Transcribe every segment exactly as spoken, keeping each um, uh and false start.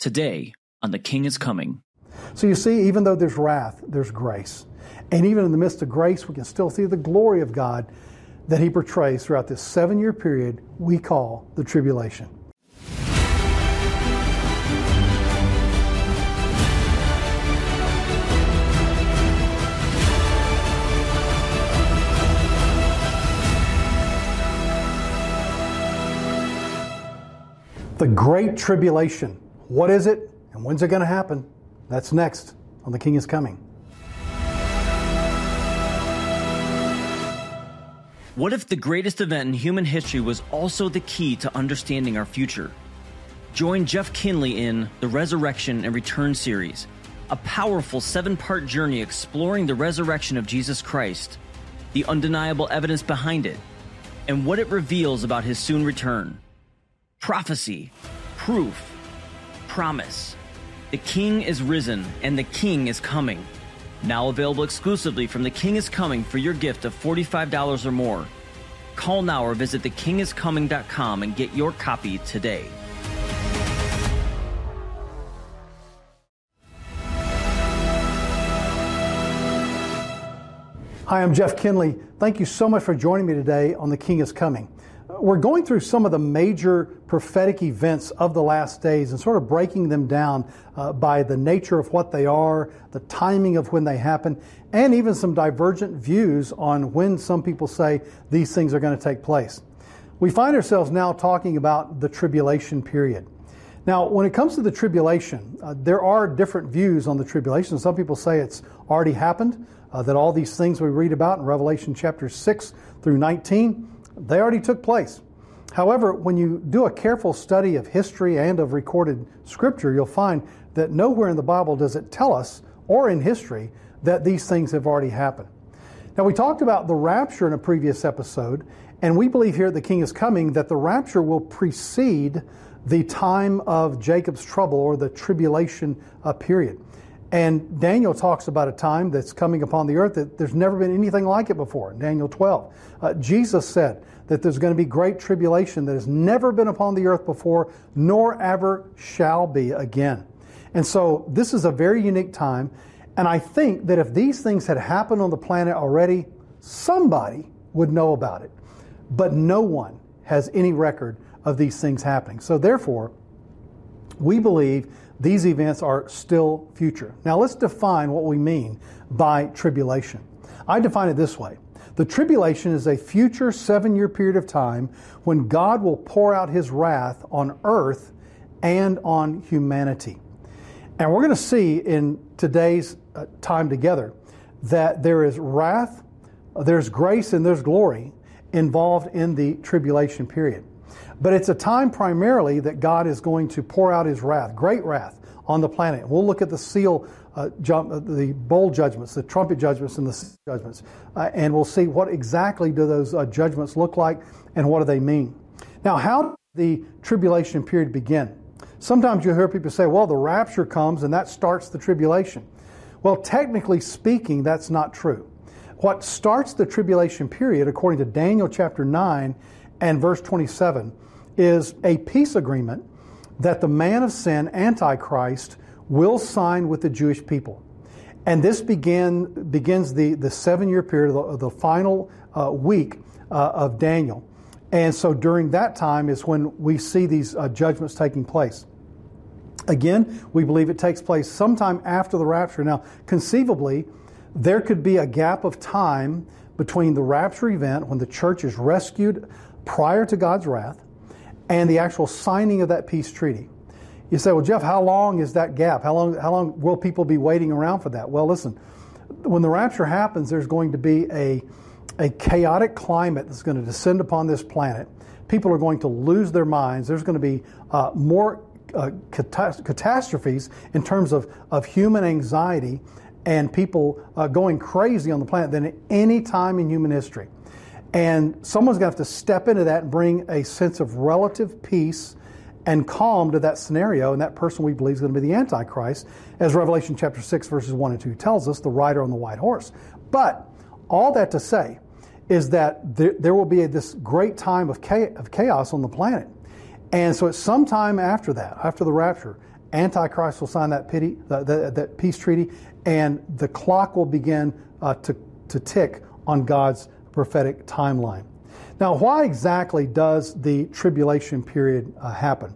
today on The King is Coming. So you see, even though there's wrath, there's grace. And even in the midst of grace, we can still see the glory of God that He portrays throughout this seven-year period we call the tribulation. The Great Tribulation. What is it, and when's it going to happen? That's next on The King is Coming. What if the greatest event in human history was also the key to understanding our future? Join Jeff Kinley in the Resurrection and Return series, a powerful seven-part journey exploring the resurrection of Jesus Christ, the undeniable evidence behind it, and what it reveals about His soon return. Prophecy, proof, promise. The King is risen and the King is coming. Now available exclusively from The King is Coming for your gift of forty-five dollars or more. Call now or visit the king is coming dot com and get your copy today. Hi, I'm Jeff Kinley. Thank you so much for joining me today on The King is Coming. We're going through some of the major prophetic events of the last days and sort of breaking them down uh, by the nature of what they are, the timing of when they happen, and even some divergent views on when some people say these things are going to take place. We find ourselves now talking about the tribulation period. Now, when it comes to the tribulation, uh, there are different views on the tribulation. Some people say it's already happened, uh, that all these things we read about in Revelation chapter six through nineteen, they already took place. However, when you do a careful study of history and of recorded scripture, you'll find that nowhere in the Bible does it tell us, or in history, that these things have already happened. Now, we talked about the rapture in a previous episode, and we believe here at The King is Coming that the rapture will precede the time of Jacob's trouble, or the tribulation uh, period. And Daniel talks about a time that's coming upon the earth that there's never been anything like it before, in Daniel twelve. Uh, Jesus said that there's going to be great tribulation that has never been upon the earth before, nor ever shall be again. And so this is a very unique time, and I think that if these things had happened on the planet already, somebody would know about it. But no one has any record of these things happening. So therefore, we believe these events are still future. Now let's define what we mean by tribulation. I define it this way. The tribulation is a future seven-year period of time when God will pour out His wrath on earth and on humanity. And we're going to see in today's uh, time together that there is wrath, there's grace, and there's glory involved in the tribulation period. But it's a time primarily that God is going to pour out His wrath, great wrath, on the planet. We'll look at the seal, uh, jump, uh, the bowl judgments, the trumpet judgments, and the seal judgments, uh, and we'll see what exactly do those uh, judgments look like and what do they mean. Now, how does the tribulation period begin? Sometimes you hear people say, well, the rapture comes and that starts the tribulation. Well, technically speaking, that's not true. What starts the tribulation period, according to Daniel chapter nine and verse twenty-seven, is a peace agreement that the man of sin, Antichrist, will sign with the Jewish people. And this begin, begins the, the seven-year period, the, the final uh, week uh, of Daniel. And so during that time is when we see these uh, judgments taking place. Again, we believe it takes place sometime after the rapture. Now, conceivably, there could be a gap of time between the rapture event, when the church is rescued prior to God's wrath, and the actual signing of that peace treaty. You say, well, Jeff, how long is that gap? How long, how long will people be waiting around for that? Well, listen, when the rapture happens, there's going to be a, a chaotic climate that's going to descend upon this planet. People are going to lose their minds. There's going to be uh, more uh, catas- catastrophes in terms of, of human anxiety and people uh, going crazy on the planet than at any time in human history. And someone's going to have to step into that and bring a sense of relative peace and calm to that scenario, and that person we believe is going to be the Antichrist, as Revelation chapter six, verses one and two tells us, the rider on the white horse. But all that to say is that there, there will be a, this great time of chaos on the planet. And so it's sometime after that, after the rapture, Antichrist will sign that, pity, that, that, that peace treaty, and the clock will begin uh, to, to tick on God's prophetic timeline. Now, why exactly does the tribulation period uh, happen?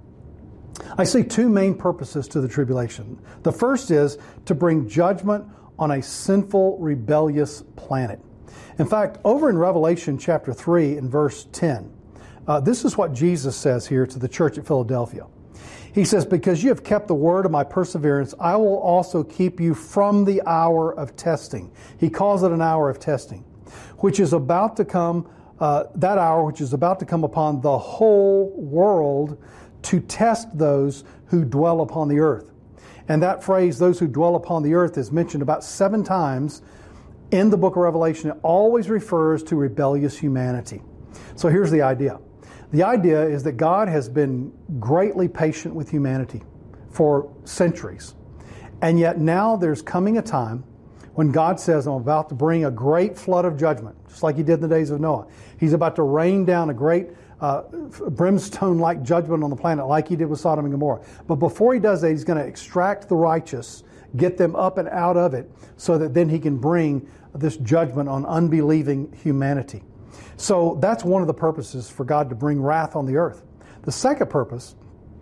I see two main purposes to the tribulation. The first is to bring judgment on a sinful, rebellious planet. In fact, over in Revelation chapter three and verse ten, uh, this is what Jesus says here to the church at Philadelphia. He says, because you have kept the word of my perseverance, I will also keep you from the hour of testing. He calls it an hour of testing, which is about to come, uh, that hour which is about to come upon the whole world to test those who dwell upon the earth. And that phrase, those who dwell upon the earth, is mentioned about seven times in the book of Revelation. It always refers to rebellious humanity. So here's the idea. The idea is that God has been greatly patient with humanity for centuries. And yet now there's coming a time when God says, I'm about to bring a great flood of judgment, just like he did in the days of Noah. He's about to rain down a great uh, brimstone-like judgment on the planet like he did with Sodom and Gomorrah. But before he does that, he's going to extract the righteous, get them up and out of it, so that then he can bring this judgment on unbelieving humanity. So that's one of the purposes for God to bring wrath on the earth. The second purpose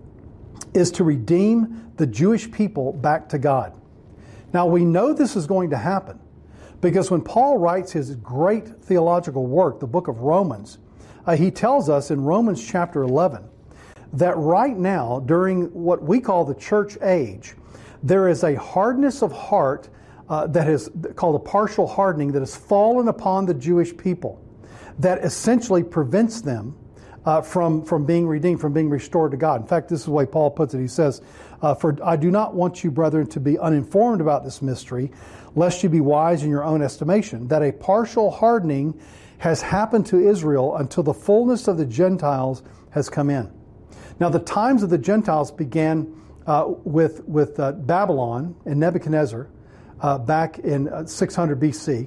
is to redeem the Jewish people back to God. Now we know this is going to happen because when Paul writes his great theological work, the book of Romans, uh, he tells us in Romans chapter eleven that right now, during what we call the church age, there is a hardness of heart uh, that is called a partial hardening that has fallen upon the Jewish people, that essentially prevents them uh, from, from being redeemed, from being restored to God. In fact, this is the way Paul puts it. He says, uh, For I do not want you, brethren, to be uninformed about this mystery, lest you be wise in your own estimation, that a partial hardening has happened to Israel until the fullness of the Gentiles has come in. Now, the times of the Gentiles began uh, with, with uh, Babylon and Nebuchadnezzar uh, back in uh, six hundred B C,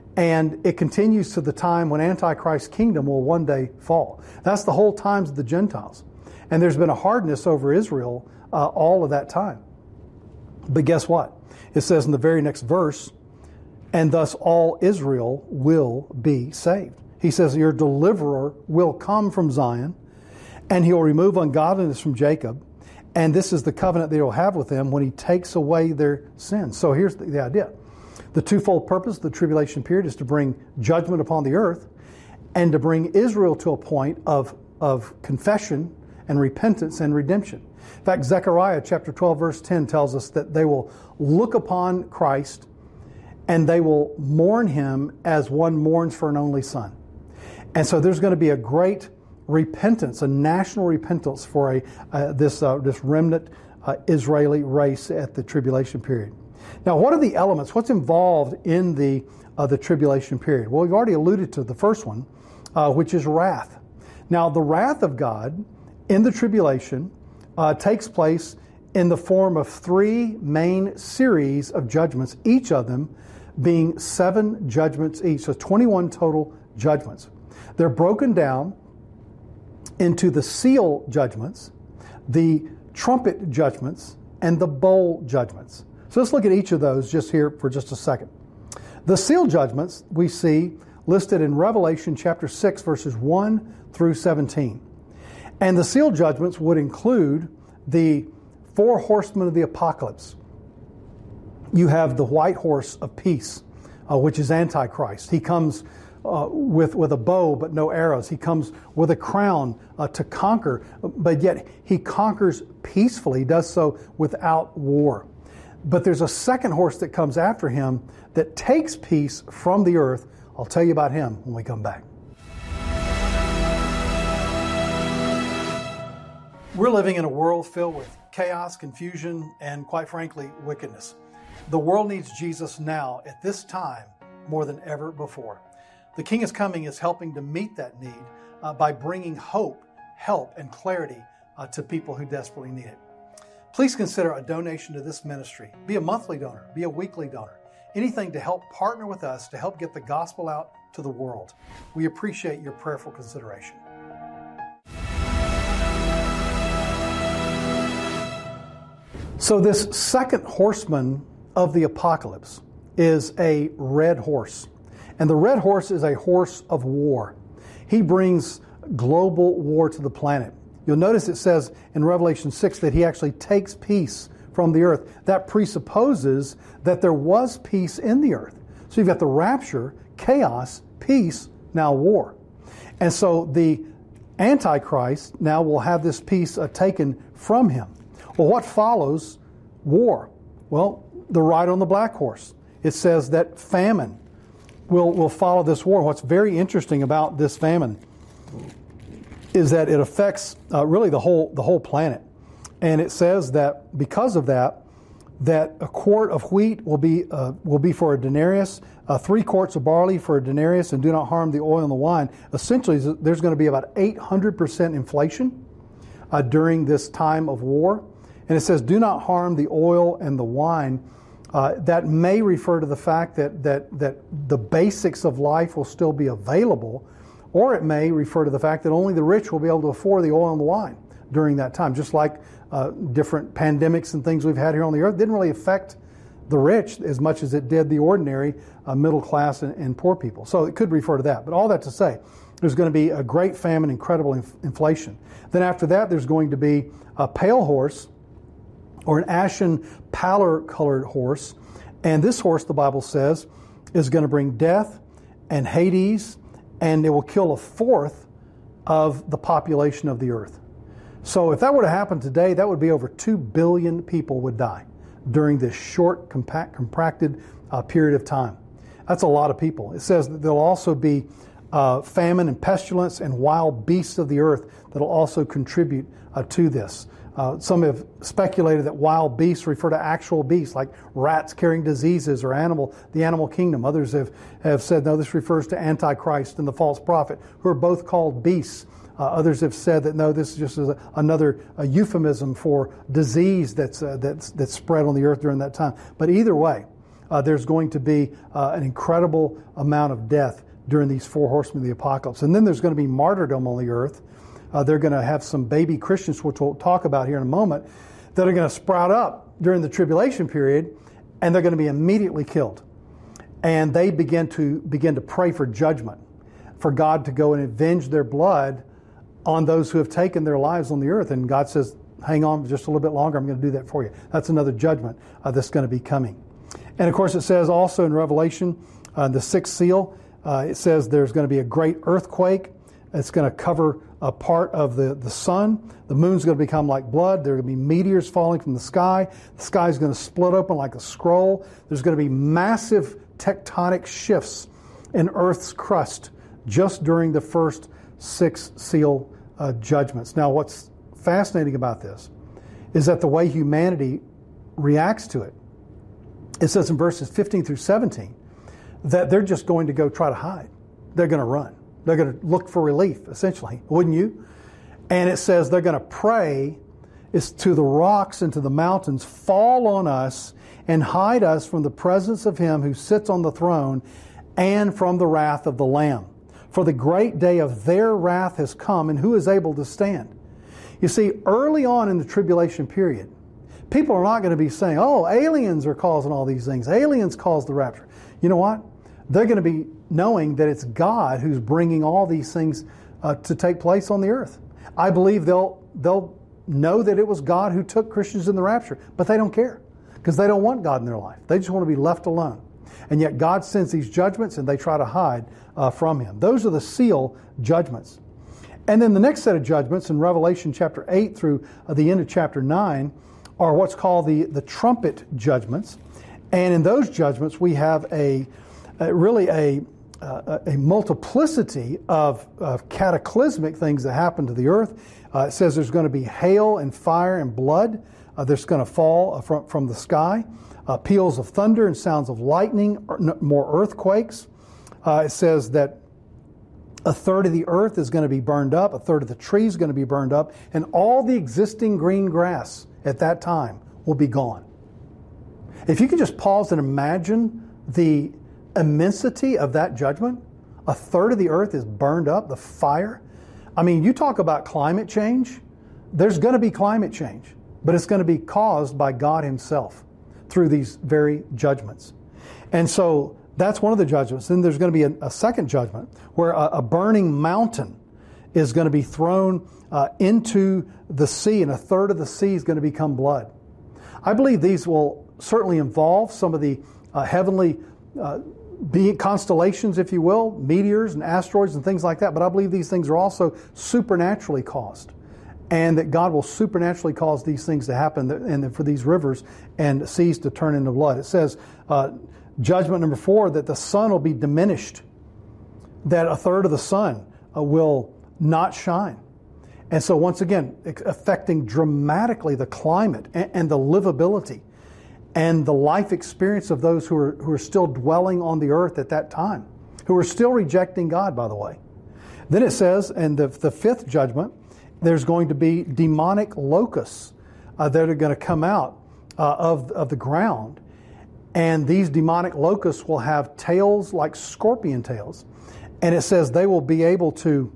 and it continues to the time when Antichrist's kingdom will one day fall. That's the whole times of the Gentiles. And there's been a hardness over Israel uh, all of that time. But guess what? It says in the very next verse, and thus all Israel will be saved. He says your deliverer will come from Zion, and he'll remove ungodliness from Jacob. And this is the covenant that he'll have with them when he takes away their sins. So here's the, the idea. The twofold purpose of the tribulation period is to bring judgment upon the earth and to bring Israel to a point of, of confession and repentance and redemption. In fact, Zechariah chapter twelve verse ten tells us that they will look upon Christ and they will mourn him as one mourns for an only son. And so there's going to be a great repentance, a national repentance for a uh, this uh, this remnant uh, Israeli race at the tribulation period. Now, what are the elements? What's involved in the uh, the tribulation period? Well, we've already alluded to the first one, uh, which is wrath. Now, the wrath of God in the tribulation uh, takes place in the form of three main series of judgments, each of them being seven judgments each, so twenty-one total judgments. They're broken down into the seal judgments, the trumpet judgments, and the bowl judgments. So let's look at each of those just here for just a second. The seal judgments we see listed in Revelation chapter six, verses one through seventeen. And the seal judgments would include the four horsemen of the apocalypse. You have the white horse of peace, uh, which is Antichrist. He comes uh, with, with a bow but no arrows. He comes with a crown uh, to conquer, but yet he conquers peacefully, does so without war. But there's a second horse that comes after him that takes peace from the earth. I'll tell you about him when we come back. We're living in a world filled with chaos, confusion, and quite frankly, wickedness. The world needs Jesus now at this time more than ever before. The King is Coming is helping to meet that need uh, by bringing hope, help, and clarity uh, to people who desperately need it. Please consider a donation to this ministry. Be a monthly donor, be a weekly donor, anything to help partner with us to help get the gospel out to the world. We appreciate your prayerful So this second horseman of the apocalypse is a red horse. And the red horse is a horse of war. He brings global war to the planet. You'll notice it says in Revelation six that he actually takes peace from the earth. That presupposes that there was peace in the earth. So you've got the rapture, chaos, peace, now war. And so the Antichrist now will have this peace uh, taken from him. Well, what follows war? Well, the ride on the black horse. It says that famine will, will follow this war. What's very interesting about this famine is that it affects uh, really the whole the whole planet. And it says that because of that, that a quart of wheat will be uh, will be for a denarius, uh, three quarts of barley for a denarius, and do not harm the oil and the wine. Essentially, there's going to be about eight hundred percent inflation uh, during this time of war. And it says, do not harm the oil and the wine. Uh, that may refer to the fact that, that, that the basics of life will still be available, or it may refer to the fact that only the rich will be able to afford the oil and the wine during that time. Just like uh, different pandemics and things we've had here on the earth didn't really affect the rich as much as it did the ordinary uh, middle class and, and poor people. So it could refer to that. But all that to say, there's going to be a great famine, incredible inf- inflation. Then after that, there's going to be a pale horse, or an ashen pallor-colored horse. And this horse, the Bible says, is going to bring death and Hades, and it will kill a fourth of the population of the earth. So if that were to happen today, that would be over two billion people would die during this short, compact, contracted uh, period of time. That's a lot of people. It says that there'll also be uh, famine and pestilence and wild beasts of the earth that'll also contribute uh, to this. Uh, some have speculated that wild beasts refer to actual beasts, like rats carrying diseases or animal, the animal kingdom. Others have, have said, no, this refers to Antichrist and the false prophet, who are both called beasts. Uh, others have said that, no, this is just a, another a euphemism for disease that's, uh, that's, that's spread on the earth during that time. But either way, uh, there's going to be uh, an incredible amount of death during these four horsemen of the apocalypse. And then there's going to be martyrdom on the earth. Uh, they're going to have some baby Christians, which we'll talk about here in a moment, that are going to sprout up during the tribulation period, and they're going to be immediately killed. And they begin to begin to pray for judgment, for God to go and avenge their blood on those who have taken their lives on the earth. And God says, hang on just a little bit longer, I'm going to do that for you. That's another judgment uh, that's going to be coming. And of course it says also in Revelation, uh, the sixth seal, uh, it says there's going to be a great earthquake. It's going to cover a part of the, the sun. The moon's going to become like blood. There are going to be meteors falling from the sky. The sky is going to split open like a scroll. There's going to be massive tectonic shifts in Earth's crust just during the first six seal uh, judgments. Now, what's fascinating about this is that the way humanity reacts to it, it says in verses fifteen through seventeen that they're just going to go try to hide. They're going to run. They're going to look for relief, essentially, wouldn't you? And it says they're going to pray is to the rocks and to the mountains, fall on us and hide us from the presence of him who sits on the throne and from the wrath of the Lamb. For the great day of their wrath has come, and who is able to stand? You see, early on in the tribulation period, people are not going to be saying, oh, aliens are causing all these things. Aliens caused the rapture. You know what? They're going to be knowing that it's God who's bringing all these things uh, to take place on the earth. I believe they'll they'll know that it was God who took Christians in the rapture, but they don't care because they don't want God in their life. They just want to be left alone. And yet God sends these judgments and they try to hide uh, from him. Those are the seal judgments. And then the next set of judgments in Revelation chapter eight through uh, the end of chapter nine are what's called the, the trumpet judgments. And in those judgments we have a, a really a Uh, a multiplicity of, of cataclysmic things that happen to the earth. Uh, it says there's going to be hail and fire and blood uh, that's going to fall uh, from, from the sky, uh, peals of thunder and sounds of lightning, more earthquakes. Uh, it says that a third of the earth is going to be burned up, a third of the trees is going to be burned up, and all the existing green grass at that time will be gone. If you could just pause and imagine the immensity of that judgment. A third of the earth is burned up, the fire. I mean, you talk about climate change. There's going to be climate change. but it's going to be caused by God himself through these very judgments. And so that's one of the judgments. Then there's going to be a, a second judgment where a, a burning mountain is going to be thrown uh, into the sea, and a third of the sea is going to become blood. I believe these will certainly involve some of the uh, heavenly uh, being constellations, if you will, meteors and asteroids and things like that. But I believe these things are also supernaturally caused, and that God will supernaturally cause these things to happen, and for these rivers and seas to turn into blood. It says, uh, judgment number four, that the sun will be diminished, that a third of the sun uh, will not shine. And so once again, affecting dramatically the climate and, and the livability and the life experience of those who are who are still dwelling on the earth at that time, who are still rejecting God, by the way. Then it says, in the, the fifth judgment, there's going to be demonic locusts uh, that are going to come out uh, of, of the ground. And these demonic locusts will have tails like scorpion tails. And it says they will be able to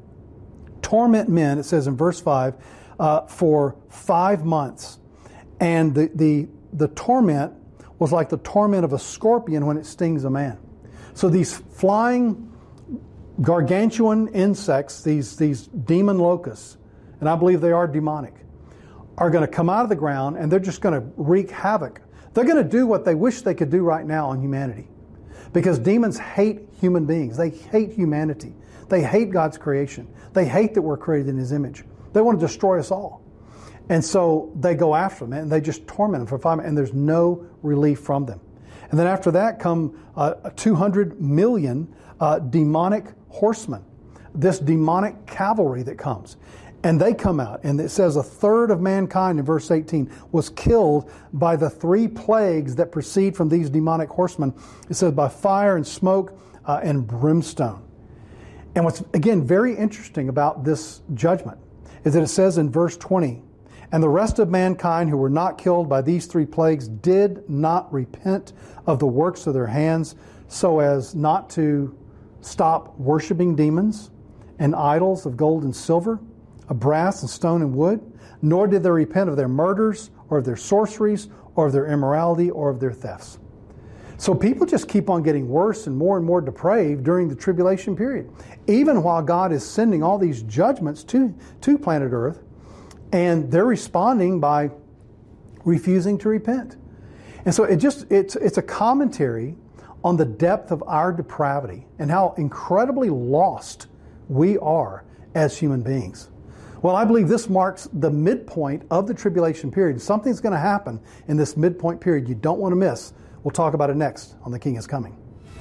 torment men, it says in verse five, uh, for five months. And the, the, the torment was like the torment of a scorpion when it stings a man. So these flying gargantuan insects, these, these demon locusts, and I believe they are demonic, are going to come out of the ground, and they're just going to wreak havoc. They're going to do what they wish they could do right now on humanity. Because demons hate human beings. They hate humanity. They hate God's creation. They hate that we're created in His image. They want to destroy us all. And so they go after them, and they just torment them for five minutes, and there's no relief from them. And then after that come uh, two hundred million uh, demonic horsemen, this demonic cavalry that comes. And they come out, and it says a third of mankind in verse eighteen was killed by the three plagues that proceed from these demonic horsemen. It says by fire and smoke uh, and brimstone. And what's, again, very interesting about this judgment is that it says in verse twenty, and the rest of mankind who were not killed by these three plagues did not repent of the works of their hands, so as not to stop worshiping demons and idols of gold and silver, of brass and stone and wood, nor did they repent of their murders or of their sorceries or of their immorality or of their thefts. So people just keep on getting worse and more and more depraved during the tribulation period, even while God is sending all these judgments to, to planet Earth, and they're responding by refusing to repent. And so it just it's it's a commentary on the depth of our depravity and how incredibly lost we are as human beings. Well, I believe this marks the midpoint of the tribulation period. Something's going to happen in this midpoint period you don't want to miss. We'll talk about it next on The King is Coming.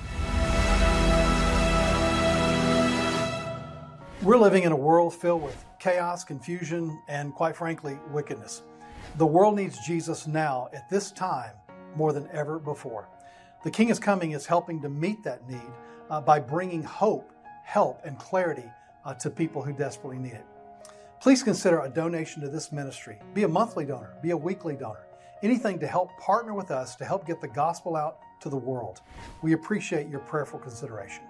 We're living in a world filled with chaos, confusion, and quite frankly, wickedness. The world needs Jesus now at this time more than ever before. The King is Coming is helping to meet that need uh, by bringing hope, help, and clarity uh, to people who desperately need it. Please consider a donation to this ministry. Be a monthly donor, be a weekly donor, anything to help partner with us to help get the gospel out to the world. We appreciate your prayerful consideration.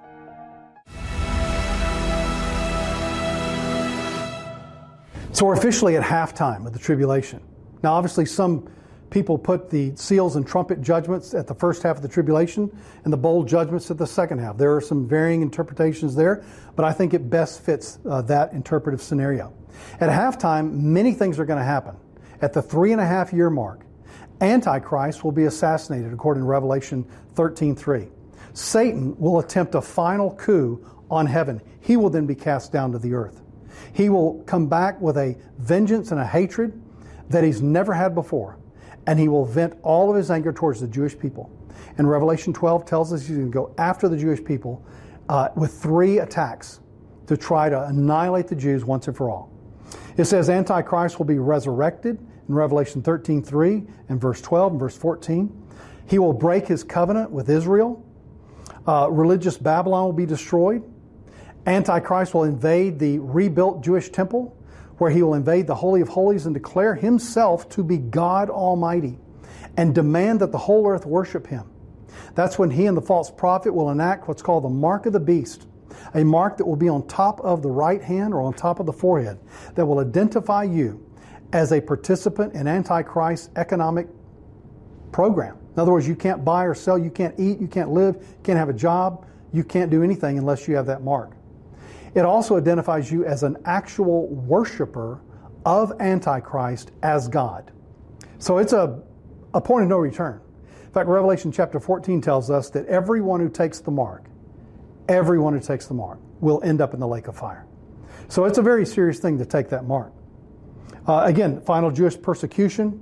So we're officially at halftime of the tribulation. Now, obviously, some people put the seals and trumpet judgments at the first half of the tribulation and the bowl judgments at the second half. There are some varying interpretations there, but I think it best fits uh, that interpretive scenario. At halftime, many things are going to happen. At the three and a half year mark, Antichrist will be assassinated, according to Revelation thirteen three. Satan will attempt a final coup on heaven. He will then be cast down to the earth. He will come back with a vengeance and a hatred that he's never had before. And he will vent all of his anger towards the Jewish people. And Revelation twelve tells us he's going to go after the Jewish people uh, with three attacks to try to annihilate the Jews once and for all. It says Antichrist will be resurrected in Revelation thirteen three and verse twelve and verse fourteen. He will break his covenant with Israel. Uh, religious Babylon will be destroyed. Antichrist will invade the rebuilt Jewish temple, where he will invade the Holy of Holies and declare himself to be God Almighty and demand that the whole earth worship him. That's when he and the false prophet will enact what's called the mark of the beast, a mark that will be on top of the right hand or on top of the forehead that will identify you as a participant in Antichrist's economic program. In other words, you can't buy or sell, you can't eat, you can't live, you can't have a job, you can't do anything unless you have that mark. It also identifies you as an actual worshiper of Antichrist as God. So it's a, a point of no return. In fact, Revelation chapter fourteen tells us that everyone who takes the mark, everyone who takes the mark will end up in the lake of fire. So it's a very serious thing to take that mark. Uh, again, final Jewish persecution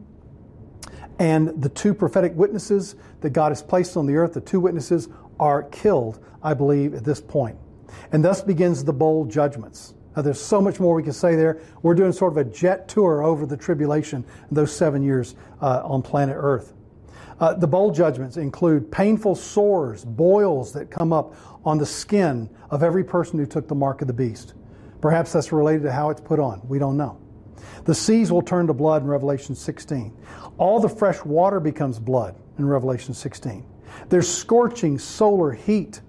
and the two prophetic witnesses that God has placed on the earth, the two witnesses are killed, I believe, at this point. And thus begins the bowl judgments. Now, there's so much more we can say there. We're doing sort of a jet tour over the tribulation, those seven years uh, on planet Earth. Uh, the bowl judgments include painful sores, boils that come up on the skin of every person who took the mark of the beast. Perhaps that's related to how it's put on. We don't know. The seas will turn to blood in Revelation sixteen. All the fresh water becomes blood in Revelation sixteen. There's scorching solar heat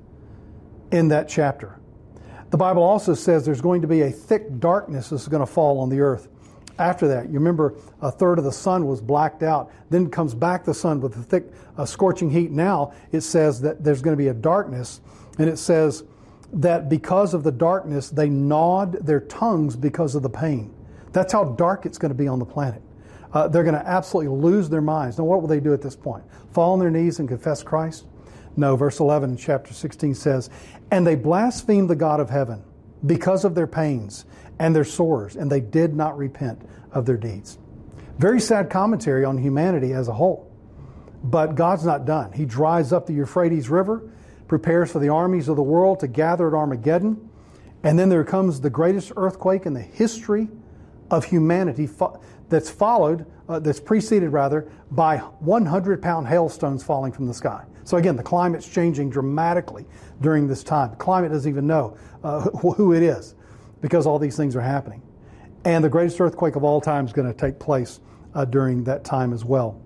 in that chapter. The Bible also says there's going to be a thick darkness that's going to fall on the earth. After that, you remember a third of the sun was blacked out. Then comes back the sun with the thick uh, scorching heat. Now it says that there's going to be a darkness. And it says that because of the darkness, they gnawed their tongues because of the pain. That's how dark it's going to be on the planet. Uh, they're going to absolutely lose their minds. Now, what will they do at this point? Fall on their knees and confess Christ? No, verse eleven in chapter sixteen says, and they blasphemed the God of heaven because of their pains and their sores, and they did not repent of their deeds. Very sad commentary on humanity as a whole. But God's not done. He dries up the Euphrates River, prepares for the armies of the world to gather at Armageddon, and then there comes the greatest earthquake in the history of humanity fo- that's followed, uh, that's preceded rather, by one hundred pound hailstones falling from the sky. So again, the climate's changing dramatically during this time. The climate doesn't even know uh, who, who it is because all these things are happening. And the greatest earthquake of all time is going to take place uh, during that time as well.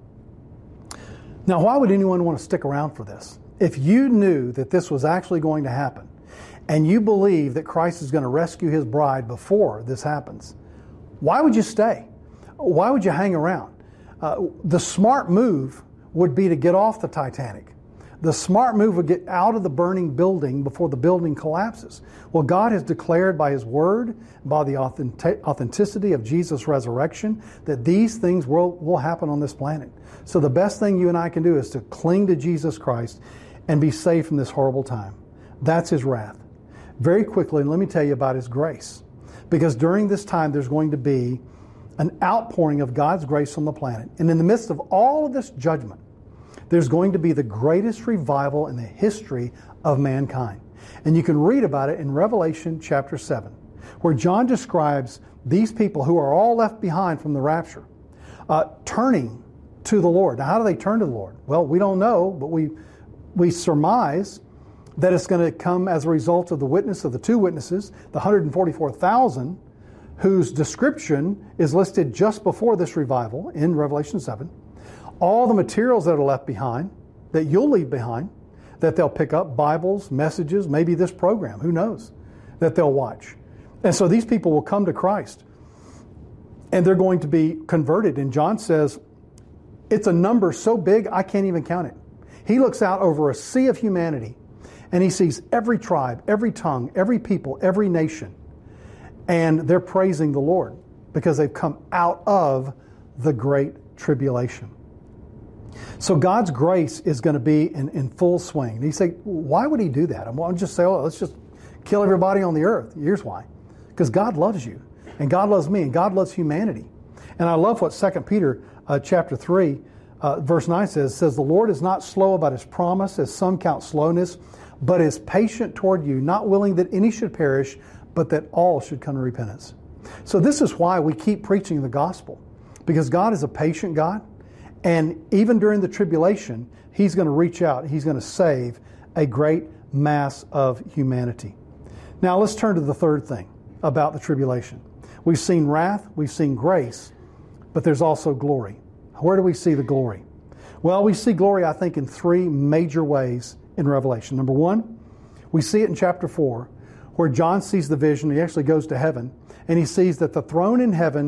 Now, why would anyone want to stick around for this? If you knew that this was actually going to happen, and you believe that Christ is going to rescue his bride before this happens, why would you stay? Why would you hang around? Uh, the smart move would be to get off the Titanic. The smart move would get out of the burning building before the building collapses. Well, God has declared by his word, by the authentic- authenticity of Jesus' resurrection, that these things will, will happen on this planet. So the best thing you and I can do is to cling to Jesus Christ and be saved from this horrible time. That's his wrath. Very quickly, let me tell you about his grace. Because during this time, there's going to be an outpouring of God's grace on the planet. And in the midst of all of this judgment, there's going to be the greatest revival in the history of mankind. And you can read about it in Revelation chapter seven, where John describes these people who are all left behind from the rapture, uh, turning to the Lord. Now, how do they turn to the Lord? Well, we don't know, but we we surmise that it's going to come as a result of the witness of the two witnesses, the one hundred forty-four thousand, whose description is listed just before this revival in Revelation seven. All the materials that are left behind, that you'll leave behind, that they'll pick up, Bibles, messages, maybe this program, who knows, that they'll watch. And so these people will come to Christ, and they're going to be converted. And John says, it's a number so big, I can't even count it. He looks out over a sea of humanity, and he sees every tribe, every tongue, every people, every nation. And they're praising the Lord because they've come out of the great tribulation. So God's grace is going to be in, in full swing. And you say, why would he do that? I'm going to just say, oh, let's just kill everybody on the earth. Here's why. Because God loves you, and God loves me, and God loves humanity. And I love what Second Peter uh, chapter three, uh, verse nine says, says, the Lord is not slow about his promise, as some count slowness, but is patient toward you, not willing that any should perish, but that all should come to repentance. So this is why we keep preaching the gospel, because God is a patient God. And even during the tribulation, he's going to reach out. He's going to save a great mass of humanity. Now let's turn to the third thing about the tribulation. We've seen wrath, we've seen grace, but there's also glory. Where do we see the glory? Well, we see glory, I think, in three major ways in Revelation. Number one, we see it in chapter four, where John sees the vision. He actually goes to heaven, and he sees that the throne in heaven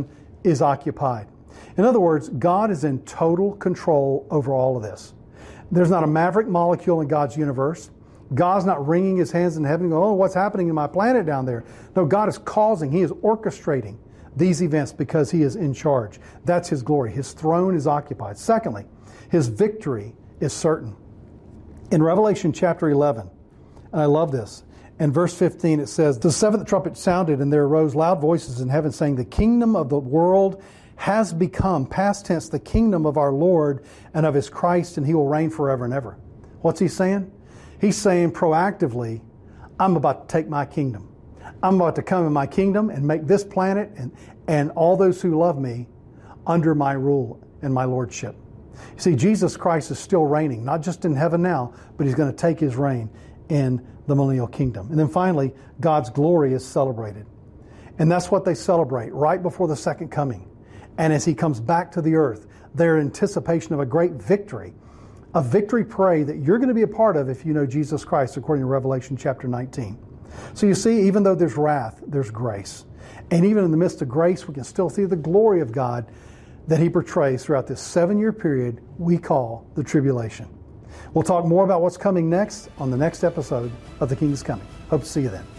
is occupied. In other words, God is in total control over all of this. There's not a maverick molecule in God's universe. God's not wringing his hands in heaven and going, oh, what's happening in my planet down there? No, God is causing, he is orchestrating these events because he is in charge. That's his glory. His throne is occupied. Secondly, his victory is certain. In Revelation chapter eleven, and I love this, in verse fifteen it says, the seventh trumpet sounded, and there arose loud voices in heaven saying, the kingdom of the world has become, past tense, the kingdom of our Lord and of his Christ, and he will reign forever and ever. What's he saying? He's saying proactively, I'm about to take my kingdom. I'm about to come in my kingdom and make this planet and, and all those who love me under my rule and my lordship. You see, Jesus Christ is still reigning, not just in heaven now, but he's going to take his reign in the millennial kingdom. And then finally, God's glory is celebrated. And that's what they celebrate right before the second coming. And as he comes back to the earth, they're in anticipation of a great victory, a victory parade that you're going to be a part of if you know Jesus Christ, according to Revelation chapter nineteen. So you see, even though there's wrath, there's grace. And even in the midst of grace, we can still see the glory of God that he portrays throughout this seven-year period we call the tribulation. We'll talk more about what's coming next on the next episode of The King is Coming. Hope to see you then.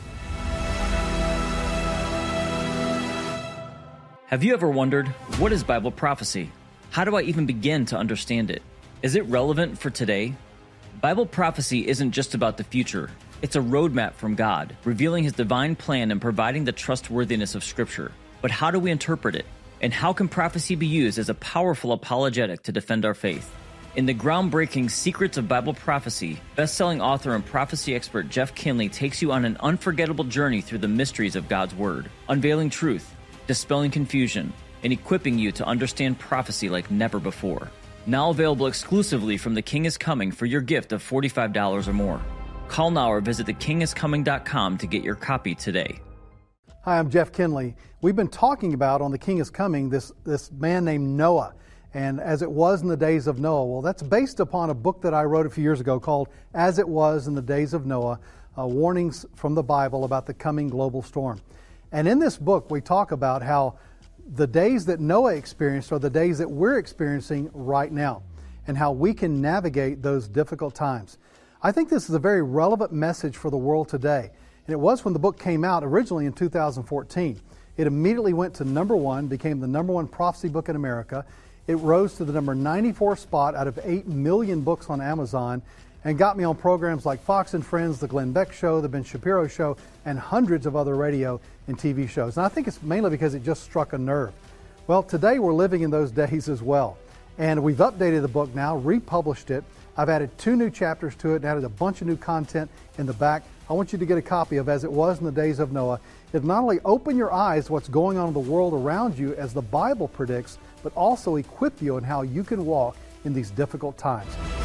Have you ever wondered, what is Bible prophecy? How do I even begin to understand it? Is it relevant for today? Bible prophecy isn't just about the future. It's a roadmap from God, revealing his divine plan and providing the trustworthiness of Scripture. But how do we interpret it? And how can prophecy be used as a powerful apologetic to defend our faith? In the groundbreaking Secrets of Bible Prophecy, best-selling author and prophecy expert Jeff Kinley takes you on an unforgettable journey through the mysteries of God's Word, unveiling truth, dispelling confusion, and equipping you to understand prophecy like never before. Now available exclusively from The King is Coming for your gift of forty-five dollars or more. Call now or visit the king is coming dot com to get your copy today. Hi, I'm Jeff Kinley. We've been talking about on The King is Coming this, this man named Noah, and as it was in the days of Noah. Well, that's based upon a book that I wrote a few years ago called As It Was in the Days of Noah, uh, Warnings from the Bible about the coming global storm. And in this book, we talk about how the days that Noah experienced are the days that we're experiencing right now, and how we can navigate those difficult times. I think this is a very relevant message for the world today. And it was when the book came out originally in two thousand fourteen. It immediately went to number one, became the number one prophecy book in America. It rose to the number ninety-four spot out of eight million books on Amazon, and got me on programs like Fox and Friends, The Glenn Beck Show, The Ben Shapiro Show, and hundreds of other radio and T V shows. And I think it's mainly because it just struck a nerve. Well, today we're living in those days as well. And we've updated the book now, republished it. I've added two new chapters to it and added a bunch of new content in the back. I want you to get a copy of As It Was in the Days of Noah. It'll not only open your eyes to what's going on in the world around you as the Bible predicts, but also equip you in how you can walk in these difficult times.